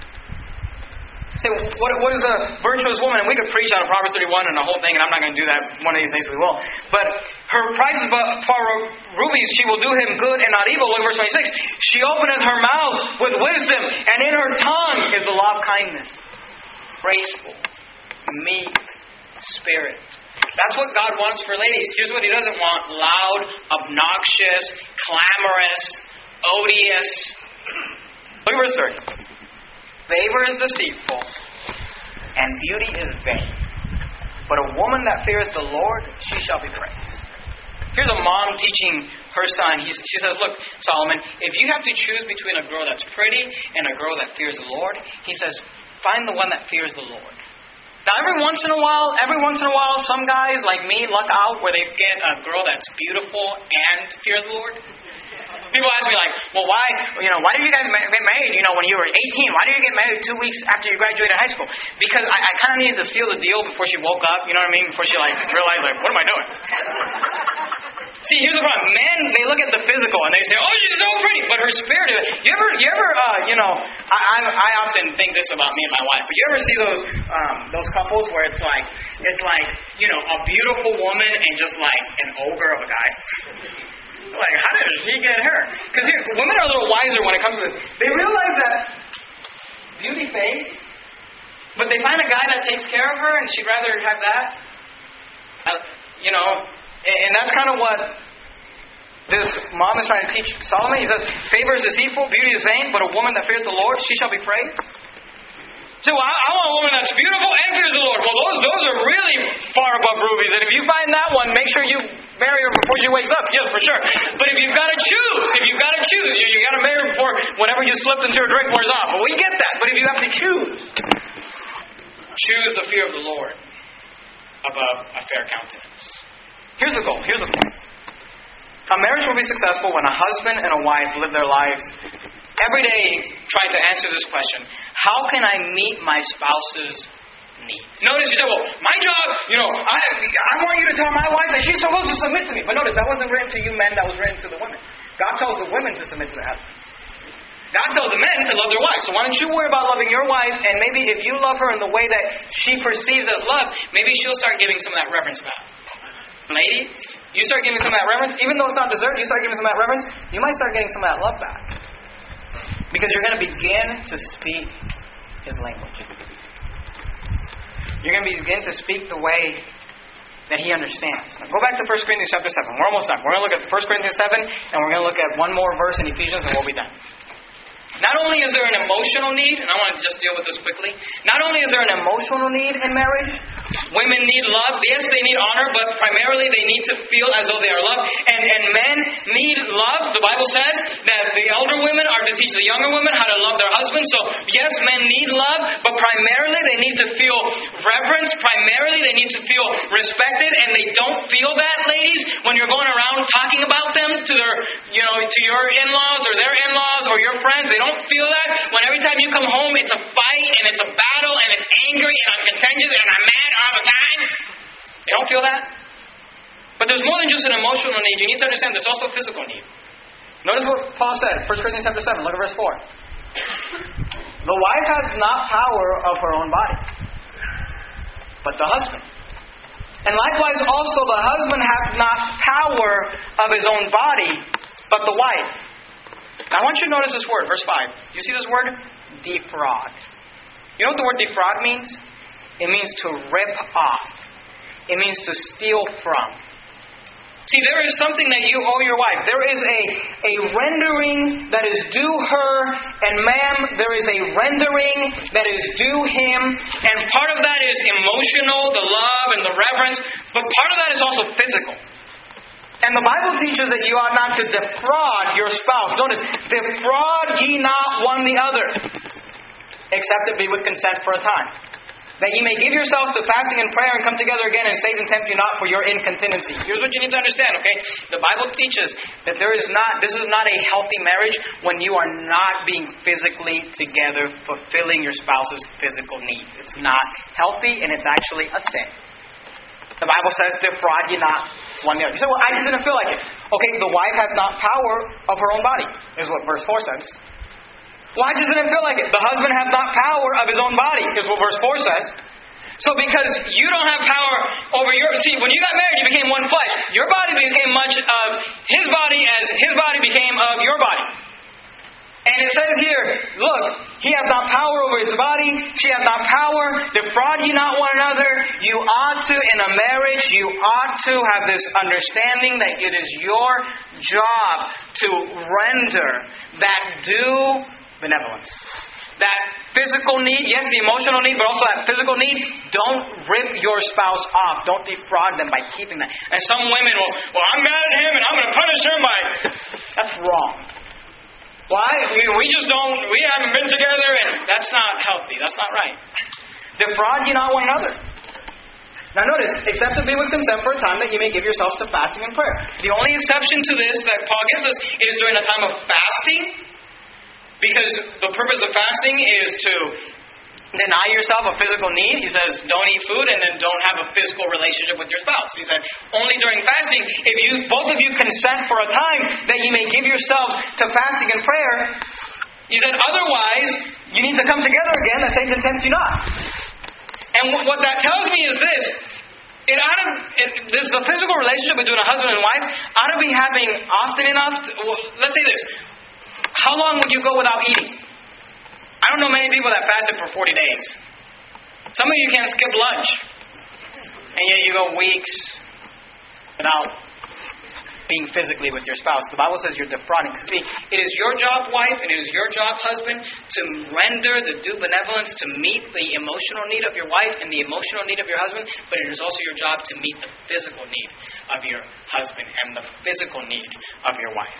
Say, what, what is a virtuous woman? And we could preach on Proverbs thirty-one and the whole thing, and I'm not going to do that. One of these days we will. But her price is for rubies. She will do him good and not evil. Look at verse twenty-six. She openeth her mouth with wisdom, and in her tongue is the law of kindness. Graceful, meek, spirit. That's what God wants for ladies. Here's what He doesn't want. Loud, obnoxious, clamorous, odious. Look at verse thirty. Favor is deceitful, and beauty is vain. But a woman that feareth the Lord, she shall be praised. Here's a mom teaching her son. He's, she says, look, Solomon, if you have to choose between a girl that's pretty and a girl that fears the Lord, he says, find the one that fears the Lord. Now, every once in a while, every once in a while, some guys like me luck out where they get a girl that's beautiful and fears the Lord. People ask me like, well, why, you know, why did you guys get married, you know, when you were eighteen? Why did you get married two weeks after you graduated high school? Because I, I kind of needed to seal the deal before she woke up, you know what I mean? Before she, like, realized, like, what am I doing? See, here's the problem. Men, they look at the physical and they say, oh, she's so pretty. But her spirit, you ever, you ever, uh, you know, I, I, I often think this about me and my wife, but you ever see those, um, those couples where it's like, it's like, you know, a beautiful woman and just like an ogre of a guy? Like, how did he get her? Because women are a little wiser when it comes to this. They realize that beauty fades, but they find a guy that takes care of her and she'd rather have that. Uh, you know, and that's kind of what this mom is trying to teach Solomon. He says, favor is deceitful, beauty is vain, but a woman that feareth the Lord, she shall be praised. So I, I want a woman that's beautiful and fears the Lord. Well, those those are really far above rubies. And if you find that one, make sure you marry her before she wakes up. Yes, for sure. But if you've got to choose, if you've got to choose, you, you got to marry her before whatever you slipped into her drink wears off. But we get that. But if you have to choose, choose the fear of the Lord above a fair countenance. Here's the goal. Here's the point. A marriage will be successful when a husband and a wife live their lives every day trying to answer this question: how can I meet my spouse's needs? Notice you say, well, my job, you know, I I want you to tell my wife that she's supposed to submit to me. But notice, that wasn't written to you men, that was written to the women. God tells the women to submit to their husbands. God tells the men to love their wives. So why don't you worry about loving your wife, and maybe if you love her in the way that she perceives as love, maybe she'll start giving some of that reverence back. Ladies, you start giving some of that reverence, even though it's not deserved, you start giving some of that reverence, you might start getting some of that love back. Because you're going to begin to speak His language. You're going to begin to speak the way that He understands. Now go back to First Corinthians chapter seven. We're almost done. We're going to look at First Corinthians seven, and we're going to look at one more verse in Ephesians, and we'll be done. Not only is there an emotional need, and I want to just deal with this quickly. Not only is there an emotional need in marriage, women need love. Yes, they need honor, but primarily they need to feel as though they are loved. And, and men need love. The Bible says that the elder women are to teach the younger women how to love their husbands. So, yes, men need love, but primarily they need to feel reverence. Primarily they need to feel respected, and they don't feel that, ladies, when you're going around talking about them to their, you know, to your in-laws or their in-laws or your friends. They don't Don't feel that when every time you come home it's a fight and it's a battle and it's angry and I'm contentious and I'm mad all the time. They don't feel that. But there's more than just an emotional need. You need to understand there's also a physical need. Notice what Paul said, First Corinthians chapter seven. Look at verse four. The wife has not power of her own body, but the husband. And likewise also the husband hath not power of his own body, but the wife. Now I want you to notice this word, verse five. You see this word? Defraud. You know what the word defraud means? It means to rip off. It means to steal from. See, there is something that you owe your wife. There is a, a rendering that is due her, and ma'am, there is a rendering that is due him. And part of that is emotional, the love and the reverence, but part of that is also physical. And the Bible teaches that you ought not to defraud your spouse. Notice, defraud ye not one the other, except it be with consent for a time, that ye may give yourselves to fasting and prayer and come together again, and Satan tempt you not for your incontinency. Here's what you need to understand, okay? The Bible teaches that there is not, this is not a healthy marriage when you are not being physically together, fulfilling your spouse's physical needs. It's not healthy, and it's actually a sin. The Bible says, defraud ye not one another. You say, well, I just didn't feel like it. Okay, the wife hath not power of her own body, is what verse four says. Why doesn't it feel like it? The husband hath not power of his own body, is what verse four says. So because you don't have power over your... See, when you got married, you became one flesh. Your body became much of his body as his body became of your body. And it says here, look, he hath not power over his body, she hath not power, defraud ye not one another. You ought to, in a marriage, you ought to have this understanding that it is your job to render that due benevolence. That physical need, yes, the emotional need, but also that physical need, don't rip your spouse off. Don't defraud them by keeping that. And some women will, well, I'm mad at him and I'm going to punish him by... That's wrong. Why? We, we just don't, we haven't been together, and that's not healthy. That's not right. Defraud ye not one another. Now notice, except to be with consent for a time that you may give yourselves to fasting and prayer. The only exception to this that Paul gives us is during a time of fasting. Because the purpose of fasting is to deny yourself a physical need. He says, don't eat food and then don't have a physical relationship with your spouse. He said, only during fasting, if you both of you consent for a time, that you may give yourselves to fasting and prayer. He said, otherwise, you need to come together again, that Satan tempt you not. And what that tells me is this. It ought to, it, this, the physical relationship between a husband and wife ought to be happening often enough. To, well, let's say this. How long would you go without eating? I don't know many people that fasted for forty days. Some of you can't skip lunch. And yet you go weeks without being physically with your spouse. The Bible says you're defrauding. See, it is your job, wife, and it is your job, husband, to render the due benevolence to meet the emotional need of your wife and the emotional need of your husband, but it is also your job to meet the physical need of your husband and the physical need of your wife.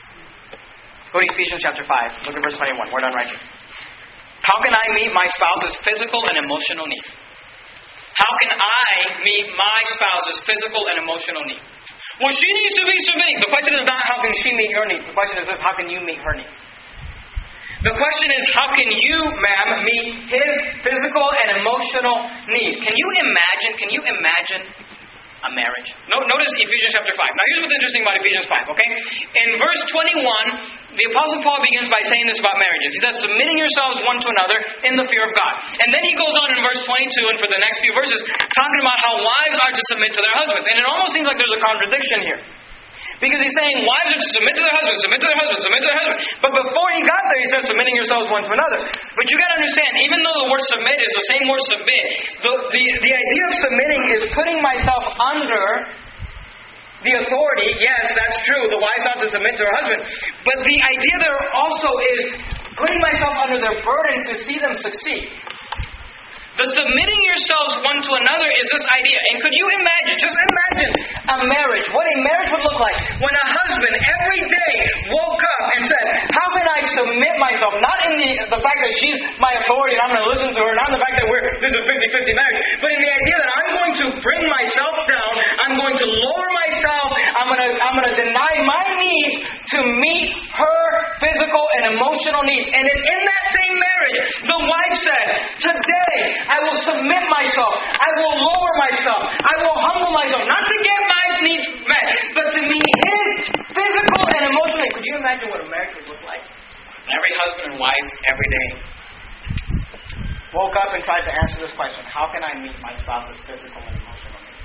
Go to Ephesians chapter five. Look at verse twenty-one. We're done right here. How can I meet my spouse's physical and emotional need? How can I meet my spouse's physical and emotional need? Well, she needs to be submitting. The question is not how can she meet your need. The question is this, how can you meet her need? The question is, how can you, ma'am, meet his physical and emotional need? Can you imagine, can you imagine a marriage? No, notice Ephesians chapter five. Now here's what's interesting about Ephesians five, okay? In verse twenty-one, the Apostle Paul begins by saying this about marriages. He says, submitting yourselves one to another in the fear of God. And then he goes on in verse twenty-two, and for the next few verses, talking about how wives are to submit to their husbands. And it almost seems like there's a contradiction here. Because he's saying wives are to submit to their husbands, submit to their husbands, submit to their husbands. But before he got there, he says submitting yourselves one to another. But you got to understand, even though the word submit is the same word submit, the, the, the idea of submitting is putting myself under the authority. Yes, that's true. The wife ought to submit to her husband. But the idea there also is putting myself under their burden to see them succeed. The submitting yourselves one to another is this idea. And could you imagine, just imagine a marriage, what a marriage would look like when a husband every day woke up and said, how can I submit myself? Not in the, the fact that she's my authority and I'm going to listen to her, not in the fact that we're this is a fifty-fifty marriage, but in the idea that I'm going to bring myself down, I'm going to lower myself, I'm going to, I'm going to deny my needs to meet her physical and emotional needs. And in that same marriage, the wife said, today I will submit myself. I will lower myself. I will humble myself. Not to get my needs met, but to meet his physical and emotional needs. Could you imagine what a marriage would look like? Every husband and wife, every day, woke up and tried to answer this question. How can I meet my spouse's physical and emotional needs?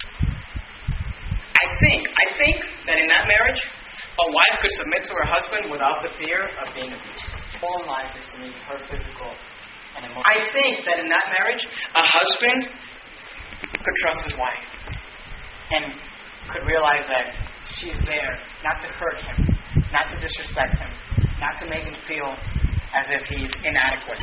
I think, I think that in that marriage, a wife could submit to her husband without the fear of being abused. All life is to meet her physical and emotional. I think that in that marriage, a husband could trust his wife and could realize that she's there not to hurt him, not to disrespect him, not to make him feel as if he's inadequate.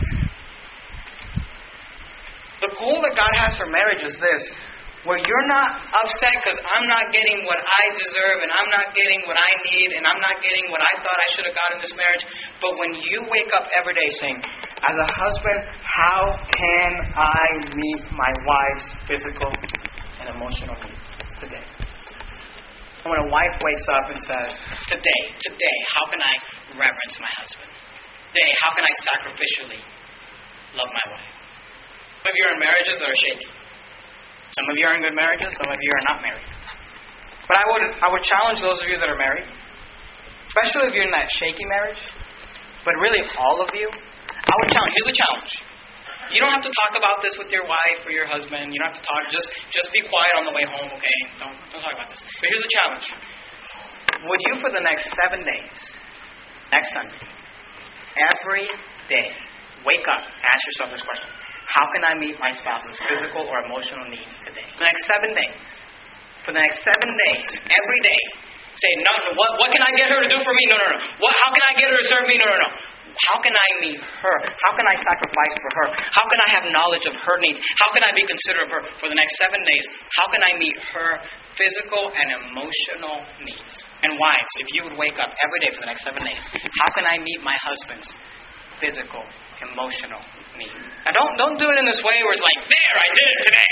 The goal that God has for marriage is this, where you're not upset because I'm not getting what I deserve and I'm not getting what I need and I'm not getting what I thought I should have got in this marriage. But when you wake up every day saying, as a husband, how can I meet my wife's physical and emotional needs today? And when a wife wakes up and says, today, today, how can I reverence my husband? Today, how can I sacrificially love my wife? Some of you are in marriages that are shaky. Some of you are in good marriages, some of you are not married. But I would I would challenge those of you that are married, especially if you're in that shaky marriage, but really all of you, I would challenge, here's a challenge. You don't have to talk about this with your wife or your husband. You don't have to talk, just, just be quiet on the way home, okay? Don't, don't talk about this. But here's a challenge. Would you for the next seven days, next Sunday, every day, wake up, ask yourself this question. How can I meet my spouse's physical or emotional needs today? For the next seven days. For the next seven days, every day, say, no, no, what, what can I get her to do for me? No, no, no. What, how can I get her to serve me? No, no, no. How can I meet her? How can I sacrifice for her? How can I have knowledge of her needs? How can I be considerate of her? For the next seven days, how can I meet her physical and emotional needs? And wives, if you would wake up every day for the next seven days, how can I meet my husband's physical, emotional needs? Now don't don't do it in this way where it's like, there, I did it today.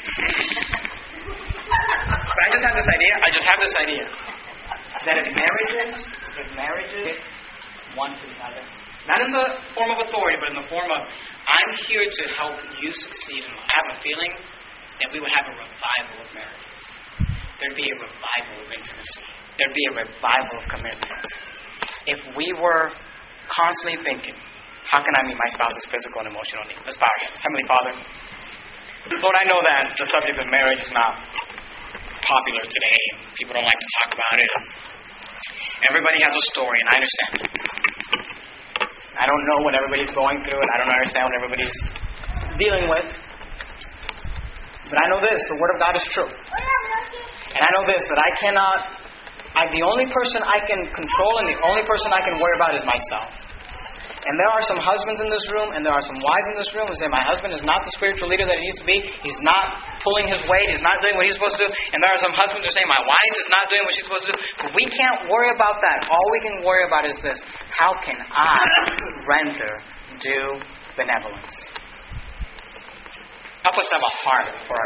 But I just have this idea. I just have this idea that if marriages, if marriages one to another, not in the form of authority, but in the form of, I'm here to help you succeed in life. I have a feeling that we would have a revival of marriages. There'd be a revival of intimacy. There'd be a revival of commitment. If we were constantly thinking, how can I meet my spouse's physical and emotional needs? Let's bow our heads. Heavenly Father, Lord, I know that the subject of marriage is not popular today. People don't like to talk about it. Everybody has a story, and I understand. I don't know what everybody's going through, and I don't understand what everybody's dealing with. But I know this, the Word of God is true. And I know this, that I cannot, I, the only person I can control and the only person I can worry about is myself. And there are some husbands in this room, and there are some wives in this room who say, my husband is not the spiritual leader that he needs to be. He's not pulling his weight. He's not doing what he's supposed to do. And there are some husbands who say, my wife is not doing what she's supposed to do. But we can't worry about that. All we can worry about is this. How can I render due benevolence? Help us have a heart for our